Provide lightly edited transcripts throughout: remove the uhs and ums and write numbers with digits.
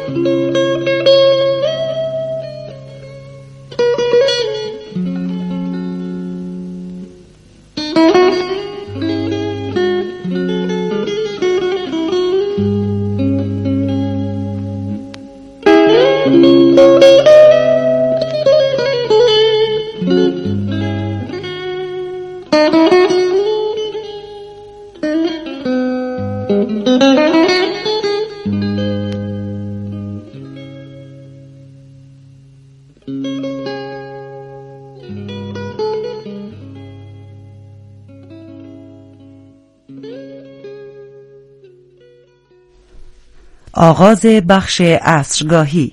آغاز بخش عصرگاهی.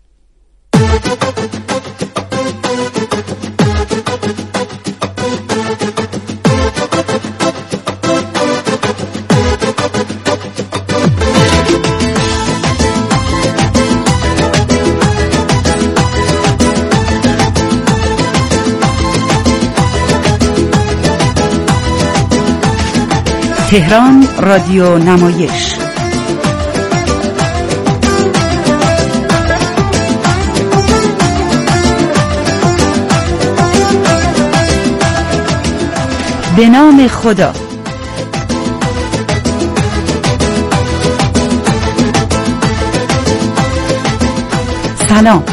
تهران رادیو نمایش. به نام خدا. سلام.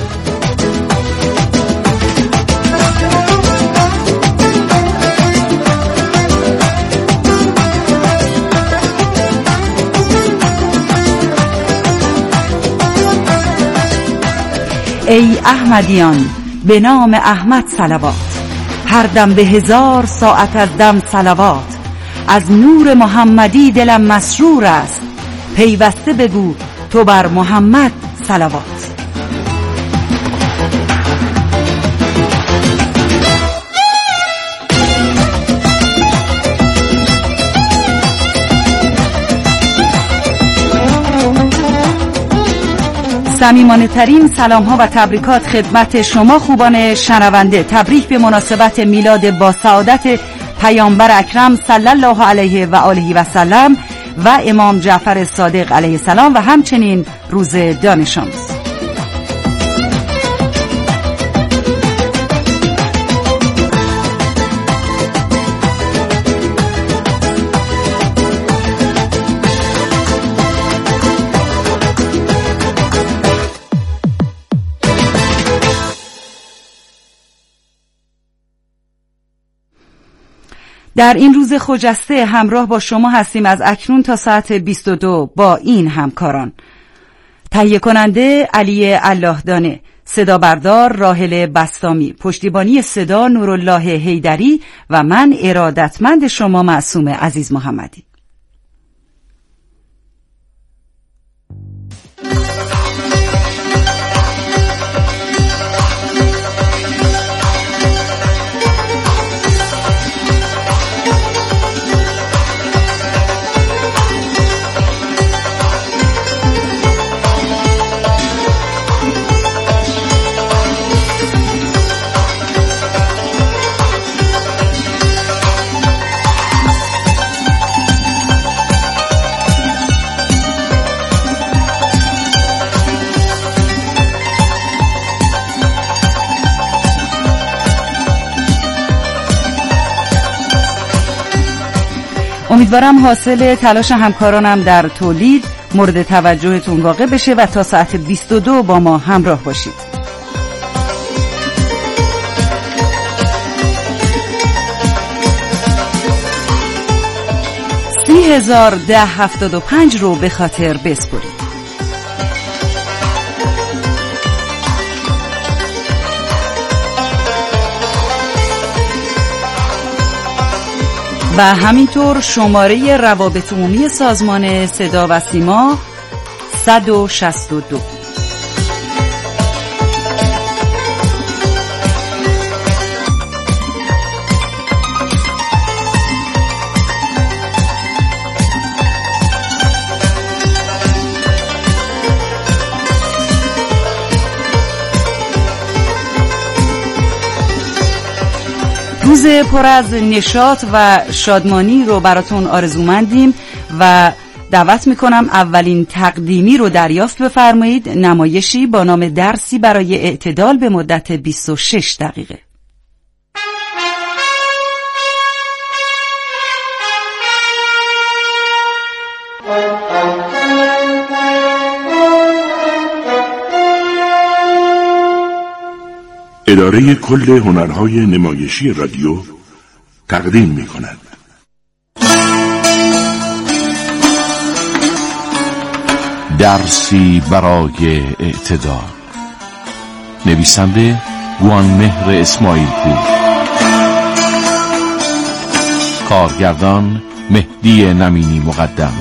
ای احمدیان، به نام احمد صلوات. هر دم به 1000 ساعت از دم صلوات. از نور محمدی دلم مسرور است، پیوسته بگو تو بر محمد صلوات. صمیمانه ترین سلام ها و تبریکات خدمت شما خوبان شنونده. تبریک به مناسبت میلاد با سعادت پیامبر اکرم صلی الله علیه و آله و سلم و امام جعفر صادق علیه السلام و همچنین روز دانش آموز. در این روز خجسته همراه با شما هستیم از اکنون تا ساعت 22 با این همکاران: تهیه کننده علی الله دانه، صدا بردار راحل بستامی، پشتیبانی صدا نورالله حیدری و من ارادتمند شما معصوم عزیز محمدی. امیدوارم حاصل تلاش همکارانم در تولید مورد توجهتون واقع بشه و تا ساعت 22 با ما همراه باشید. $30,075 رو به خاطر بسپرید. و همینطور شماره روابط عمومی سازمان صدا و سیما 162. روز پر از نشاط و شادمانی رو براتون آرزومندیم و دعوت میکنم اولین تقدیمی رو دریافت بفرمایید، نمایشی با نام درسی برای اعتدال به مدت 26 دقیقه. اداره کل هنرهای نمایشی رادیو تقدیم می‌کند. درسی برای اعتدال. نویسنده گوانمهر اسماعیل پور، کارگردان مهدی نمینی مقدم،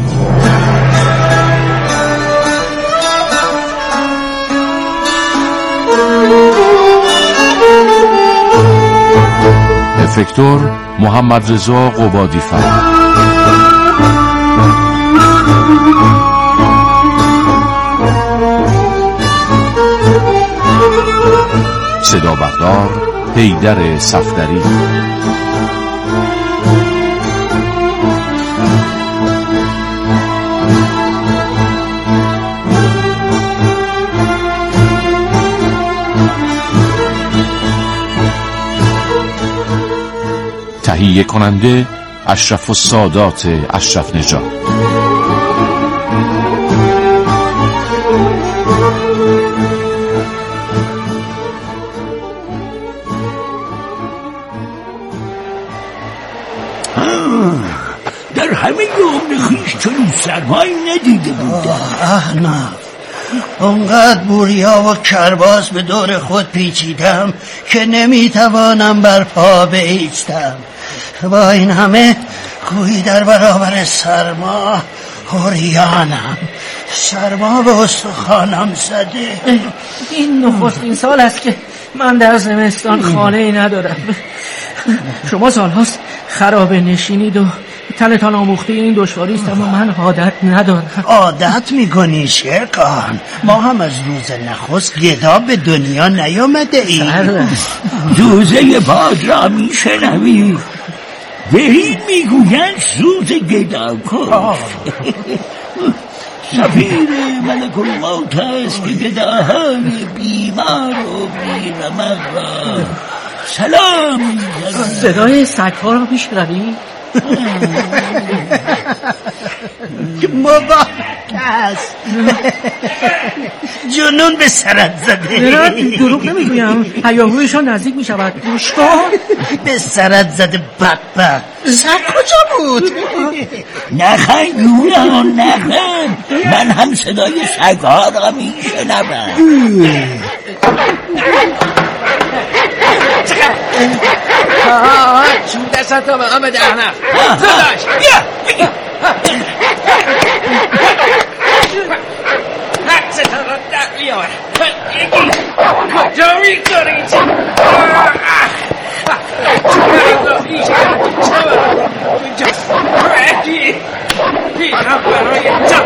افکتور محمد رضا قبادی فر، صدا بردار حیدر صفدری، تهیه کننده اشرف السادات اشرف نژاد. در همه عمر خویش چنین سرمایی ندیده بودم. نه، اونقدر بوریا و کرباس به دور خود پیچیدم که نمیتوانم بر پا بایستم. با این همه گویی در برابر سرما عریانم. سرما به استخوانم زده. این نخستین سال است که من در زمستان خانه‌ای ندارم. شما سالهاست خرابه نشینید و تنتان آموخته این دشواری است، اما من عادت ندارم. عادت میکنی شرکان؟ ما هم از روز نخست گدا به دنیا نیامده ایم. دوزه باد را میشنوی؟ بهین میگوین سوز گدا کن. سفیر ملک الموت است که گداهای بیمار و بیرمق را سلام. صدای سگ‌ها را میشنوی؟ مبارک است. جنون به سرت زده. دروغ نمیگویم، هیاهویشان نزدیک میشود. گوش کن. به سرت زده بدبخت. سگ کجا بود؟ نخند یونان نخند، من هم صدای سگ‌ها را میشنوم. چون دستت تا به آمد احمق داداش بیا حقستان را در بیار. کجا می‌کنید؟ بیرم برای جا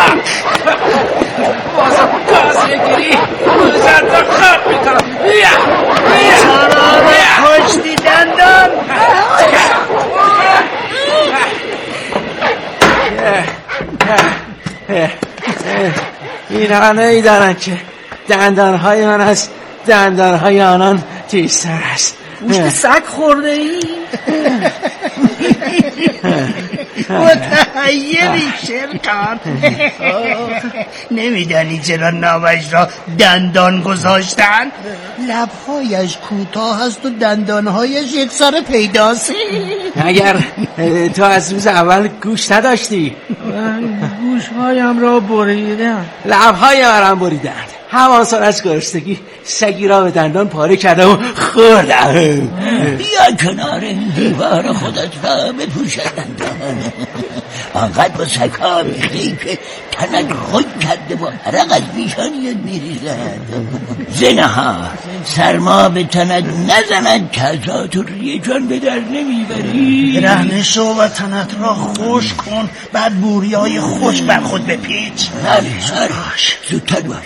بازم گاز میگیری بازم را خرد میکنم. بیا خوشتی دندان. اینها نمیدانند که دندانهای من از دندانهای آنان تیزتر است. گوشت سگ خورده ای؟ متحیری شرکان. نمیدانی چرا نامش را دندان گذاشتن؟ لبهایش کوتاه است و دندانهایش یک سر پیداست. اگر تو از روز اول گوش نداشتی؟ گوشهایم را بریدن، لبهایم را بریدن. همان سال از گرسنگی سگی را به دندان پاره کردم و خوردم. بیا کنار این دیوار خودت را بپوشدن. آنقدر با سگ‌ها میخی که تنت خود کرده و عرق از پیشانیت میریزد. زنهار سرما به تنت نزند، کذات و ریه جان به در نمیبری. رهنه شو و تنت را خوش کن، بعد بوریای خوش بر خود بپیچ. زودتر باش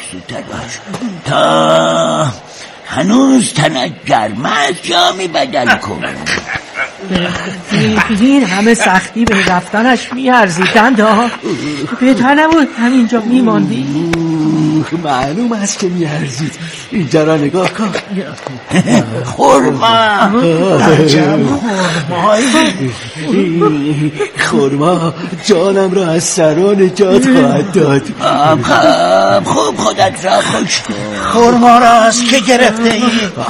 تا هنوز تنت گرم است، جامی بدل کن. این همه سختی به رفتنش میارزیدند ها. بهتر نبود همینجا میماندی؟ معلوم است که میارزید. اینجا را نگاه کن. خورما خورما جانم را از سرا نجات خواهد داد. خوب خودت را خوش کن. خورما را از که گرفته ای؟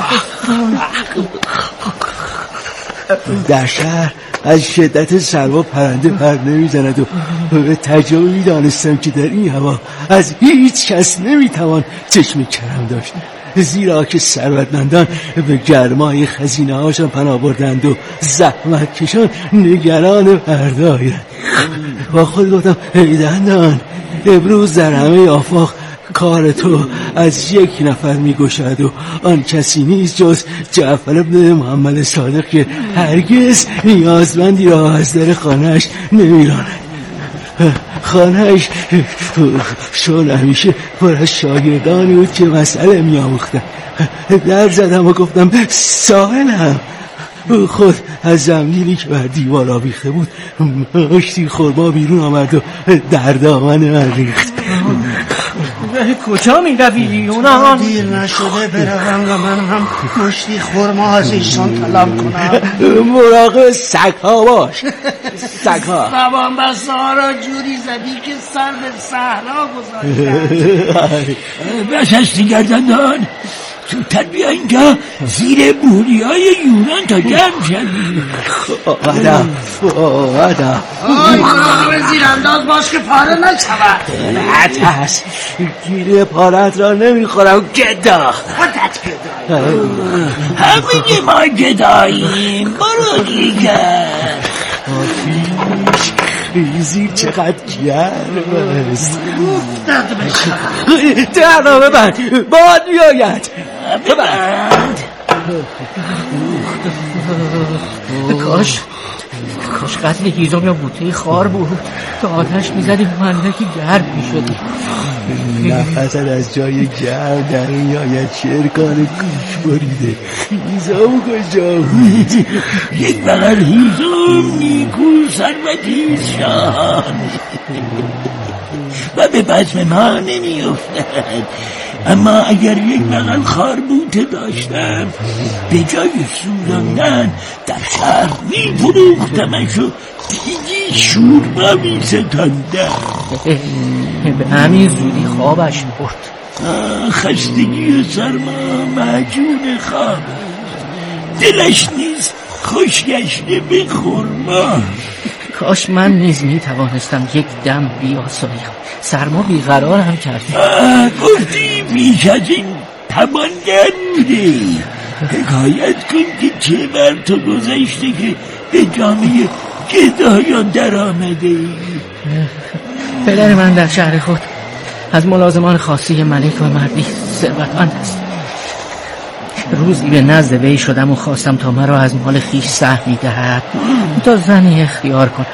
در شهر از شدت سرما پرنده پر نمیزند و به تجربه دانستم که در این هوا از هیچ کس نمیتوان چشم کرم داشت، زیرا که ثروتمندان به گرمای خزینه هاشان پناه بردند و زحمت کشان نگران پردایند. با خود گفتم ای دندان، امروز در همه آفاق کار تو از یک نفر میگشد و آن کسی نیست جز جعفر بن محمد صادق که هرگز نیازمندی را از در خانهش نمیراند. خانهش چون همیشه پر از شاگردانی بود که مسئله میآموختند. در زدم و گفتم سائلم. خود از زمینی که بر دیوار آویخته بود مشتی خورما بیرون آمد و در دامن من ریخت. کجا می روی یونان؟ دیر نشده بروم و من هم مشتی خورما از ایشان طلب کنم. مراقب سگ‌ها باش. سگ‌ها زبان بسته ها را جوری زدی که سر به صحرا گذاشتند. بشستی گردندان، زودتر بیا اینجا زیر بوریای یونان تا گرم شدی. آدم مراقب زیرانداز باش که پاره نشود. نترس، گیری پارت را نمیخورم گدا. خودت گدا. همه ما گداییم. برو دیگر. زیر چقدر گرم است. داد بشم. در را ببند، باد میآید. ببند. کاش قتل هیزم یا بوته خار بود که آتش میزدی و اندکی گرم میشدی. نفست از جای گرم در میآید. شرکان گوش بریده. هیزم کجا بود؟ یک بغل هیزم نیکو ثروتی شان و به بزم ما نمی افتد. اما اگر یک بغل خاربوته داشتم به جای سوزاندن در شهر می فروختمش و دیگی شوربا می ستاندم. به همین زودی خوابش برد. خستگی و سرما معجون خواب، دلش نیست خوش گشته به خورما. کاش من نیز می توانستم یک دم بیاسایم. سرما بیقرارم کردی. گفتی بیش از این توانگر بوده. حکایت کن که چه بر تو گذشته که به جامعه گدایان در آمده ای. پدر من در شهر خود از ملازمان خاصی ملک و مردی ثروتمند است. روزی به نزد وی شدم و خواستم تا مرا از مال خویش سهمی دهد تا زنی اختیار کنم.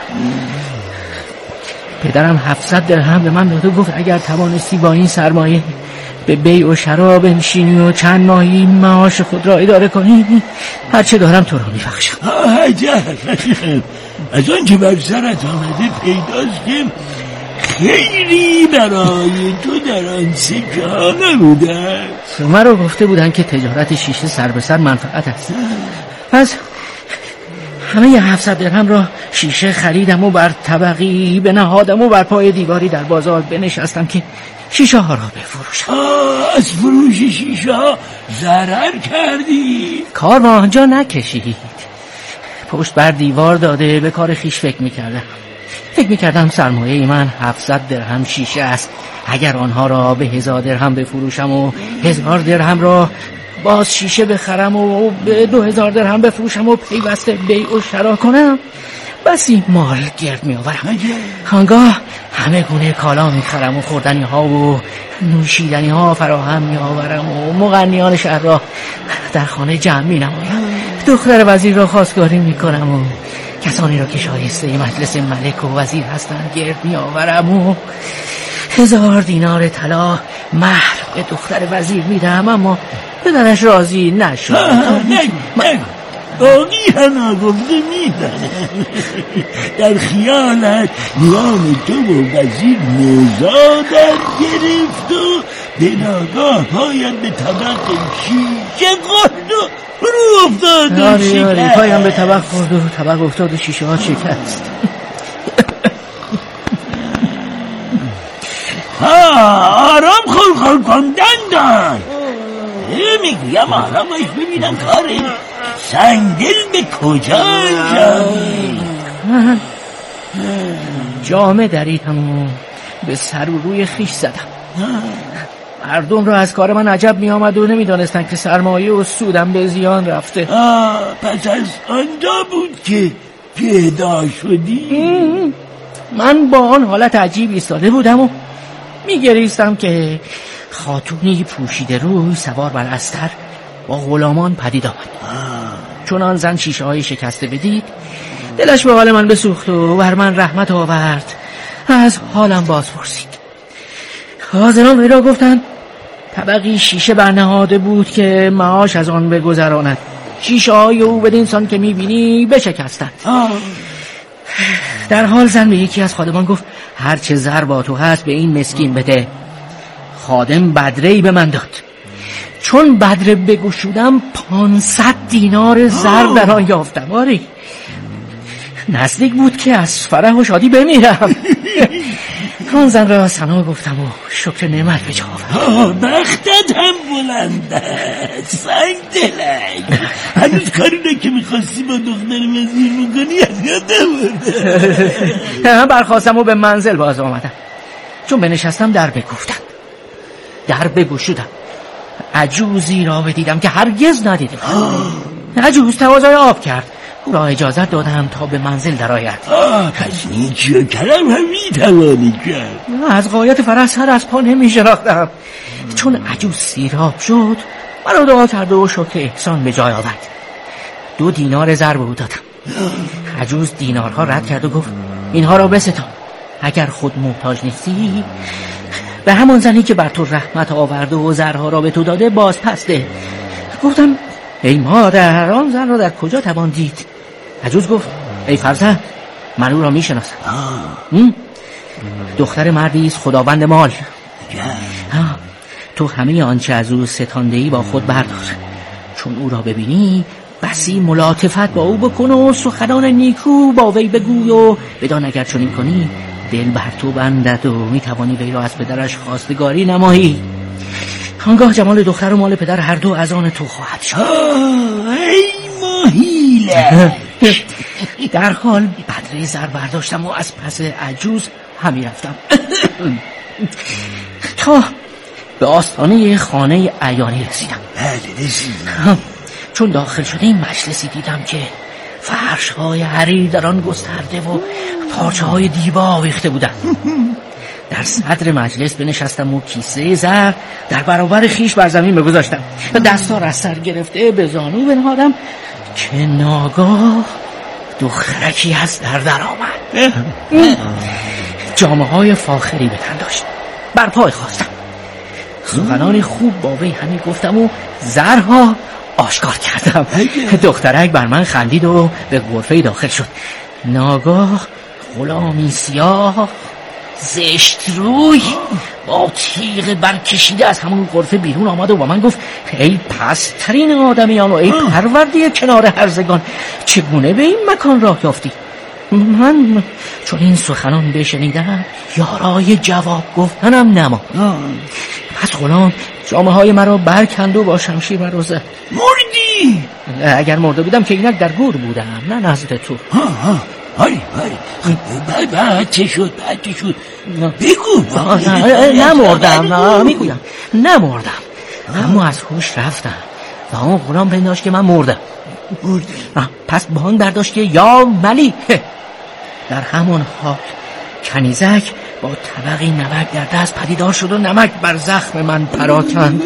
پدرم 700 درهم به من داد و گفت اگر توانستی با این سرمایه به بیع و شراب بنشینی و چند ماهی معاش خود را اداره کنی، هرچه دارم تو را میبخشم. عجب، از آنچه بر سرت آمده پیداست که خیلی برای تو در آن سکه ها نبوده. مرا گفته بودن که تجارت شیشه سر به سر منفعت است. پس همه 700 درهم را شیشه خریدم و بر طبقی بنهادم و بر پای دیواری در بازار بنشستم که شیشه ها را بفروشم. از فروش شیشه ها ضرر کردی؟ کار با آنجا نکشید. پشت بر دیوار داده به کار خیش فکر میکردم سرمایه من 700 درهم شیشه است. اگر آنها را به 1000 درهم بفروشم و 1000 درهم را باز شیشه بخرم و به 2000 درهم بفروشم و پیوسته بیع و شرا کنم، بسی مال گرد میآورم. آنگاه همه گونه کالا میخرم و خوردنی ها و نوشیدنی ها فراهم میآورم و مغنیان شهر را در خانه جمع مینمایم. دختر وزیر را خواستگاری میکنم و کسانی را که شایسته مجلس ملک و وزیر هستند گرد میآورم و 1000 دینار طلا مهر به دختر وزیر میدم. اما پدرش راضی نشد. باقی هم گفته میدانه. در خیالت میان تو و وزیر نزا در گرفت و به ناگاه پایم به طبق شیشه خورد و رو افتاد و شکست. آره پایم به طبق خورد و طبق افتاد و شیشه ها شکست. آرام خور دندان. میگویم آرام باش ببینم کار این سنگدل به کجا انجامی. جامه دریدم و به سر و روی خیش زدم. مردم را از کار من عجب می آمد و نمیدانستن که سرمایه و سودم به زیان رفته. پس از آنجا بود که پیدا شدی؟ من با آن حالت عجیب ایستاده بودم و میگریستم که خاتونی پوشیده روی سوار بر استر با غلامان پدید آمد. چون آن زن شیشه های شکسته بدید دلش به حال من بسوخت و بر من رحمت آورد. از حالم باز پرسید. حاضران وی را گفتند طبقی شیشه برنهاده بود که معاش از آن بگذراند. شیشه های او بدین سان که میبینی بشکستند. در حال زن به یکی از خادمان گفت هرچه زر با تو هست به این مسکین بده. خادم بدره‌ای به من داد. چون بدره بگشودم 500 دینار زر در آن یافتم. آره نزدیک بود که از فرح و شادی بمیرم. آن زن را ثنا گفتم و شکر نعمت به جا آوردم. بختت هم بلند است سنگ دلک. هنوز کاری که میخواستی با دختر وزیر میکنی از یاد نبرده. برخواستم و به منزل باز آمدم. چون بنشستم در بگشودم. عجوزی را بدیدم که هرگز ندیده بود. عجوز تقاضای آب کرد. او را اجازت دادم تا به منزل درآید. پس نیکی و کرم هم میتوانی کرد. از غایت فرح سر از پا نمیشناختم. چون عجوز سیراب شد مرا دعا کرد و شکر احسان به جای آورد. 2 دینار زر به او دادم. عجوز دینارها رد کرد و گفت اینها را بستان. اگر خود محتاج نیستی به همان زنی که بر تو رحمت آورده و زرها را به تو داده باز پس ده. گفتم ای مادر آن زن را در کجا توان دید؟ عجوز گفت ای فرزند من او را می شناسم. دختر مردی است خداوند مال. تو همه آنچه از او ستانده‌ای با خود بردار. چون او را ببینی بسی ملاطفت با او بکن و سخنان نیکو با وی بگوی و بدان اگر چنین کنی دل بر تو بندد و میتوانی وی را از پدرش خواستگاری نمایی. آنگاه جمال دختر و مال پدر هر دو از آن تو خواهد شد. ای ماهیله. در حال بدره زر برداشتم و از پس عجوز همی رفتم تا به آستانه خانه عیانی رسیدم. چون داخل شدیم مجلسی دیدم که فرش‌های حریر در آن گسترده و پارچه‌های دیبا آویخته بودند. در صدر مجلس بنشستم و کیسه زر در برابر خیش بر زمین بگذاشتم. دستار از سر گرفته به زانو بنهادم که ناگاه دخترکی از در آمد. جامه‌های فاخری به تن داشت. بر پای خواستم. سخنان خوب با وی همی گفتم و زرها آشکار کردم. دخترک بر من خندید و به غرفه داخل شد. ناگاه غلامی سیاه زشت روی با تیغ برکشیده از همون غرفه بیرون آمد و با من گفت ای پسترین آدمیان و ای پرورده کنار هرزگان چگونه به این مکان راه یافتی؟ من چون این سخنان بشنیدم یارای جواب گفتنم نما. پس غلام جامه های مرا برکند و با شمشیر مرا زد. مردی؟ اگر مرده بودم که اینک در گور بودم نه نزد تو. بعد چه شد بگو. نمردم میگویم نمردم اما از هوش رفتم و اون غلام پنداشت که من مردم. پس بانگ برداشت که یا ملیک. در همون حال کنیزک با طبقی نمک در دست پدیدار شد و نمک بر زخم من پراکند.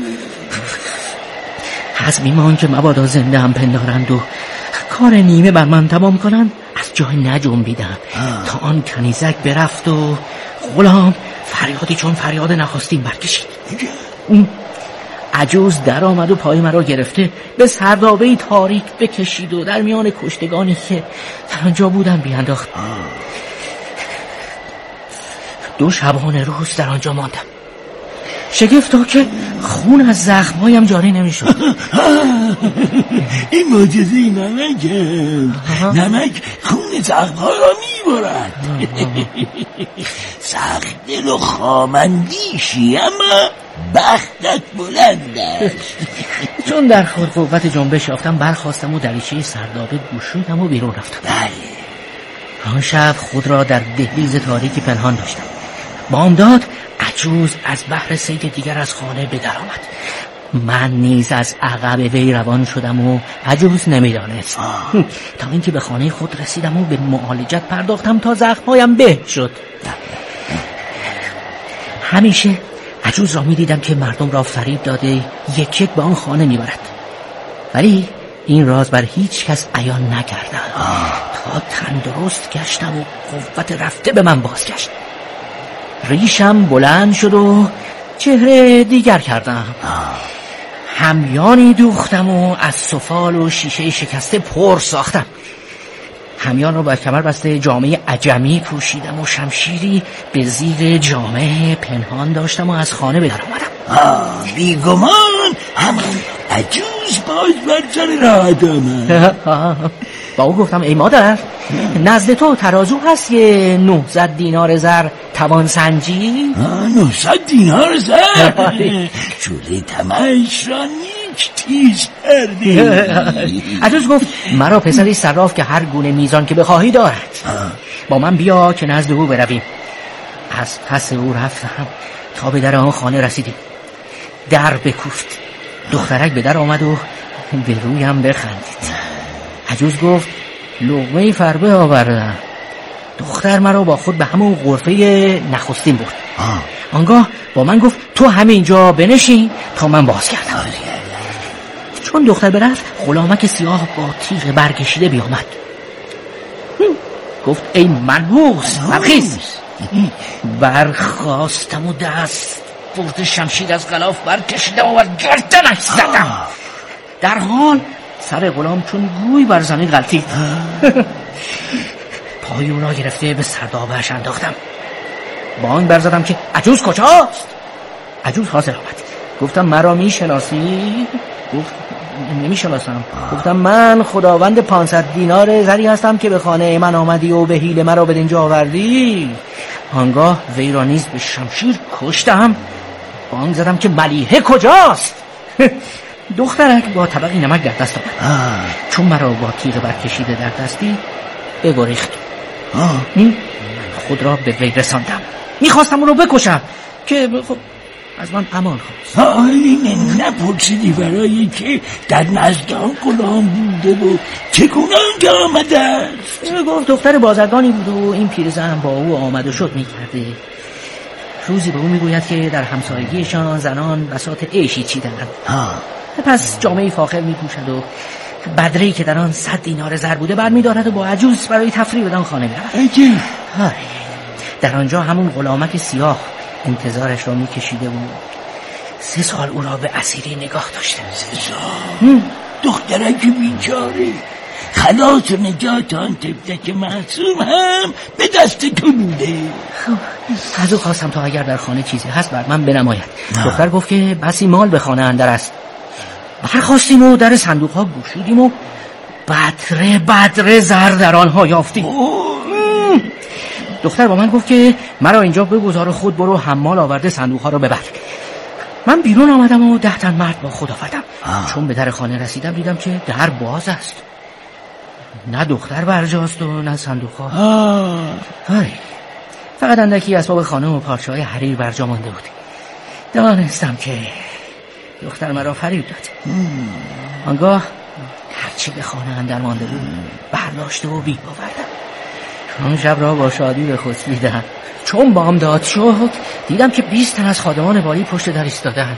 حزمی مان که مبادا زنده هم پندارند و کار نیمه بر من تمام کنند از جای نجنبیدم تا آن کنیزک برفت و غلام فریادی چون فریاد نخواستیم برکشید. عجوز در آمد و پای مرا گرفته به سردابه‌ای تاریک بکشید و در میان کشتگانی که در آنجا بودن بیانداخت. 2 شبانه روز در آنجا ماندم. شگفتا که خون از زخمهایم جاری نمیشد. این معجزه نمک خون زخمها را میبرد. سخت دل و خامندیشی اما بختت بلند است. چون در خود قوت جنبش یافتم برخواستم و دریچه سردابه گشودم و بیرون رفتم. بله. آن شب خود را در دهلیز تاریکی پنهان داشتم. بامداد عجوز از بحر صید دیگر از خانه به در آمد. من نیز از عقب وی روان شدم و عجوز نمیدانست. تا اینکه به خانه خود رسیدم و به معالجت پرداختم تا زخمهایم به شد. همیشه عجوز را میدیدم که مردم را فریب داده یک یک به آن خانه میبرد، ولی این راز بر هیچ کس عیان نکردم تا تندرست گشتم و قوت رفته به من بازگشت. ریشم بلند شد و چهره دیگر کردم. همیانی دوختم و از سفال و شیشه شکسته پر ساختم. همیان را با کمر بسته جامعه عجمی پوشیدم و شمشیری به زیر جامعه پنهان داشتم و از خانه به در آمدم. بیگمان همان عجوز باز بر سر راه آمد. با او گفتم ای مادر، نزد تو ترازو هست یه 900 دینار زر توان سنجی؟ 900 دینار زر؟ شده تمش را نیک تیز کردی. عجوز گفت مرا پسری صراف که هر گونه میزان که بخواهی دارد. با من بیا که نزد او برویم. از پس او رفتم تا به در آن خانه رسیدیم. در بکوفت. دخترک به در آمد و به رویم بخندید. عجوز گفت لقمه فربه آوردم. دختر مرا با خود به همون غرفه نخستین برد. آنگاه با من گفت تو همینجا بنشین تا من باز کردم. چون دختر برفت غلامک سیاه با تیغ برکشیده بیامد. گفت ای منحوس برخیز. برخواستم و دست برد شمشیر از غلاف برکشیدم و گردنش زدم. در حال سر غلام چون گوی بر زمین غلطید. پای او را گرفته به سردابه‌اش انداختم. بانگ برزدم که عجوز کجاست؟ عجوز حاضر آمد. گفتم مرا میشناسی؟ گفت نمیشناسم. گفتم من خداوند 500 دینار زری هستم که به خانه من آمدی و به حیله مرا به اینجا آوردی. آنگاه وی را نیز به شمشیر کشتم. بانگ زدم که ملیحه کجاست؟ دخترک با طبقی نمک در دست آمد. چون مرا با تیغ برکشیده در دستی بگریخت. خود را به وی رساندم. میخواستم اون رو بکشم که خب از من امان خواست. نپرسیدی برای که در نزد آن غلام بوده و چگونه آنجا آمده است؟ گفت دختر بازرگانی بود و این پیرزن با او آمد و شد میکرده. روزی به او میگوید که در همسایگیشان زنان بساط عیشی چیدند. پس جامعه فاخر میپوشد و بدره‌ای که در آن 100 دینار زر بوده برمی‌دارد و با عجوز برای تفریح بدان خانه می‌رود. در آنجا همون غلامک سیاه انتظارش را می‌کشیده و 3 سال او را به اسیری نگاه داشته. 3 سال؟ دخترک بیچاره خلاص و نجات آن طفلک معصوم هم به دست تو بوده. از او خواستم تا اگر در خانه چیزی هست بر من بنماید. دختر گفت که بسی مال به خانه اندر است. برخواستیم و در صندوق ها گشودیم و بدره زر در آنها یافتیم. دختر با من گفت که مرا اینجا بگذار و خود برو حمال آورده صندوق ها رو ببر. من بیرون آمدم و 10 تن مرد با خود آوردم. چون به در خانه رسیدم دیدم که در باز است. نه دختر برجاست و نه صندوق ها. فقط اندکی اسباب خانه و پارچه های حریر برجا مانده بود. دانستم که دختر مرا فریب داد. آنگاه هرچی به خانه اندر مانده بود برداشته و بی آوردم. آن شب را با شادی به خود دیدم. چون بامداد شد دیدم که 20 تن از خادمان والی پشت در ایستادند.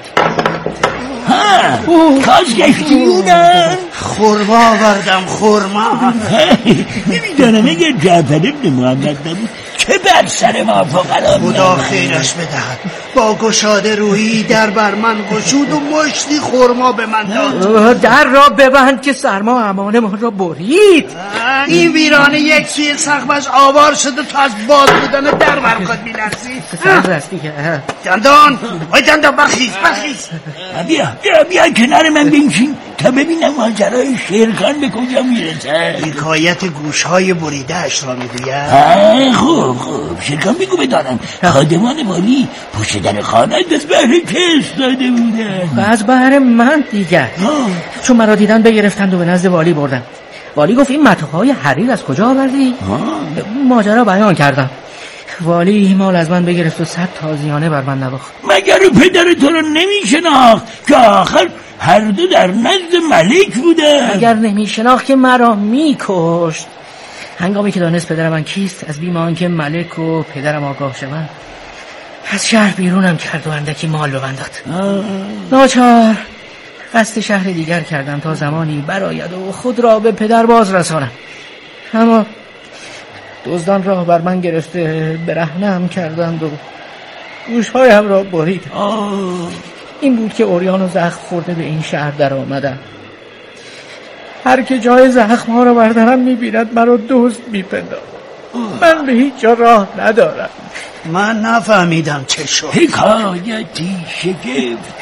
کاش گشتیونم خورما آوردم خورما. نمیدانم اگر جعفر ابن محمد نبود چه بر سر ما فقرا خدا خیرش بدهد. با گشاده رویی در بر من گشود و مشتی خرما به من داد. در را ببند که سرما امان ما را برید. این ویرانه یک سوی سقفش آوار شده تا از باز بودن در برخواد میلرزی. سرزستی که دندان بخیز. بیا کنار من بنشین تا ببینم ماجرای شیرخان به کجا میرسه. حکایت گوشهای بریده اش را میگوید. خوب شیرخان بگو بدانم خادمان والی پشت در خانه از بهر که استاده بودن؟ از بهر من دیگر. چون مرا دیدن بگرفتند و به نزد والی بردن. والی گفت این متاعهای حریر از کجا آوردی؟ ماجرا بیان کردم. والی مال از من بگرفت و 100 تازیانه بر من نواخت. مگر پدر تو رو نمیشناخت که آخر هر دو در نزد ملک بوده؟ اگر نمیشناخت که مرا میکشت. هنگامی که دانست پدر من کیست، از بیم آنکه ملک و پدرم آگاه شوند از شهر بیرونم کرد و اندکی مال به من داد. ناچار قصد شهر دیگر کردم تا زمانی براید و خود را به پدر باز رسانم. اما دزدان راه بر من گرفته برهنه‌ام کردند و گوشهایم را برید. این بود که عریان و زخم خورده به این شهر در آمدم. هر که جای زخم ها را بردارم میبیند مرا دزد میپندارد. من به هیچ جا راه ندارم. من نفهمیدم چه شد. حکایتی شگفت.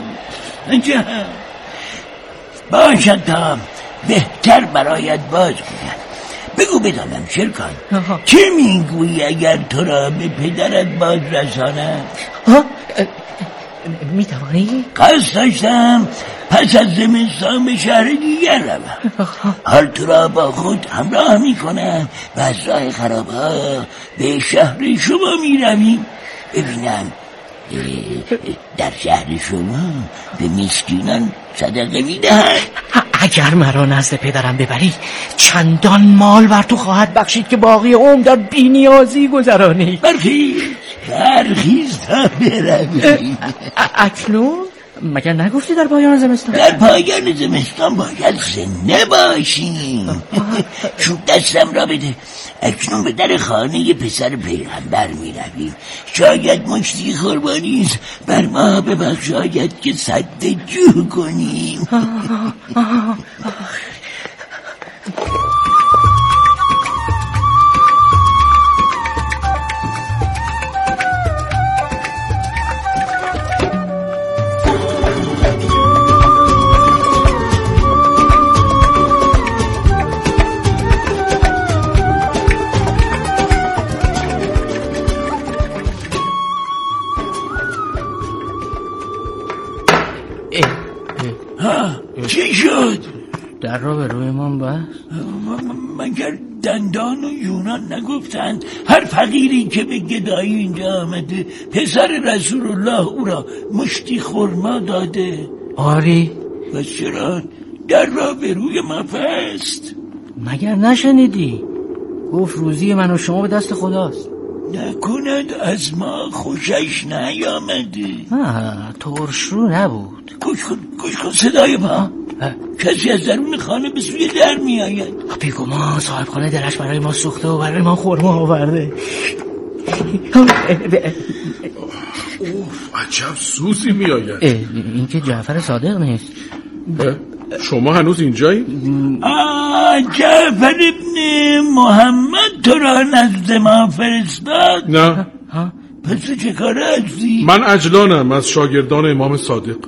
باشد تا بهتر برایت باز بودن. بگو بدانم شیرخان چه میگویی اگر تو را به پدرت باز رسانم؟ میتوانی؟ قصد داشتم پس از زمستان به شهر دیگر روم. حال تو را با خود همراه میکنم و از راه خرابها به شهر شما میرویم. ببینم در شهر شما به مسکینان صدقه میدهند. اگر مرا نزد پدرم ببری چندان مال بر تو خواهد بخشید که باقی عمر در بی‌نیازی گذرانی. برخیز تا برویم. اکنون؟ مگر نگفتی در پایان زمستان؟ در پایان زمستان باید زنده باشیم. چوب دستم را بده. اکنون به در خانه پسر پیغمبر می رویم. شاید مشتی خرمانیز بر ما ببخشاید که سد جو کنیم. چی شد؟ در را به روی من بست؟ مگر دندان و یونان نگفتند هر فقیری که به گدایی اینجا آمده پسر رسول الله او را مشتی خرما داده؟ آری. و چرا در را به روی ما بست؟ مگر نشنیدی؟ گفت روزی من و شما به دست خداست. نکند از ما خوشش نیامده؟ ترشرو نبود. گوش کن صدای ما. کسی از درون خانه به سوی در می آید. بیگمان صاحب خانه دلش برای ما سوخته و برای ما خرما آورده. عجب سوزی می آید. این که جعفر صادق نیست. شما هنوز اینجایی؟ جعفر ابن محمد تو را نزد ما فرستاد؟ نه. پس تو چه کاره هستی؟ من عجلانم از شاگردان امام صادق.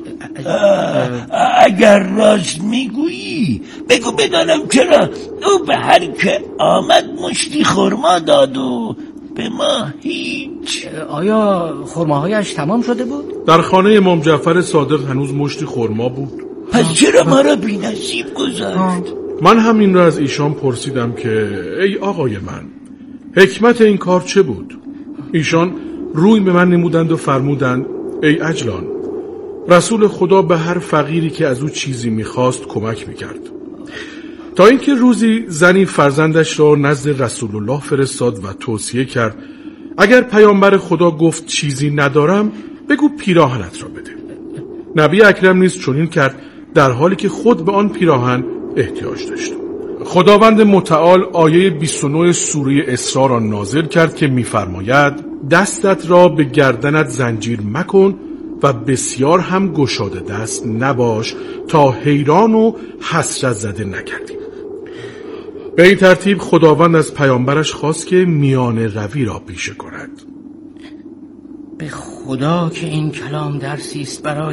اگر راست میگویی بگو بدانم چرا او به هر که آمد مشتی خرما داد و به ما هیچ. آیا خرماهایش تمام شده بود؟ در خانه امام جعفر صادق هنوز مشتی خرما بود. پس چرا ما را بی نصیب گذاشت؟ من هم این را از ایشان پرسیدم که ای آقای من حکمت این کار چه بود؟ ایشان روی به من نمودند و فرمودند ای عجلان رسول خدا به هر فقیری که از او چیزی میخواست کمک میکرد تا اینکه روزی زنی فرزندش را نزد رسول الله فرستاد و توصیه کرد اگر پیامبر خدا گفت چیزی ندارم بگو پیراهنت را بده. نبی اکرم نیز چنین کرد در حالی که خود به آن پیراهن احتیاج داشت. خداوند متعال آیه 29 سوره اسراء را نازل کرد که می‌فرماید دستت را به گردنت زنجیر مکن و بسیار هم گشاده دست نباش تا حیران و حسرت زده نگردی. به این ترتیب خداوند از پیامبرش خواست که میانه روی را پیشه کند. به خدا که این کلام درسی است برای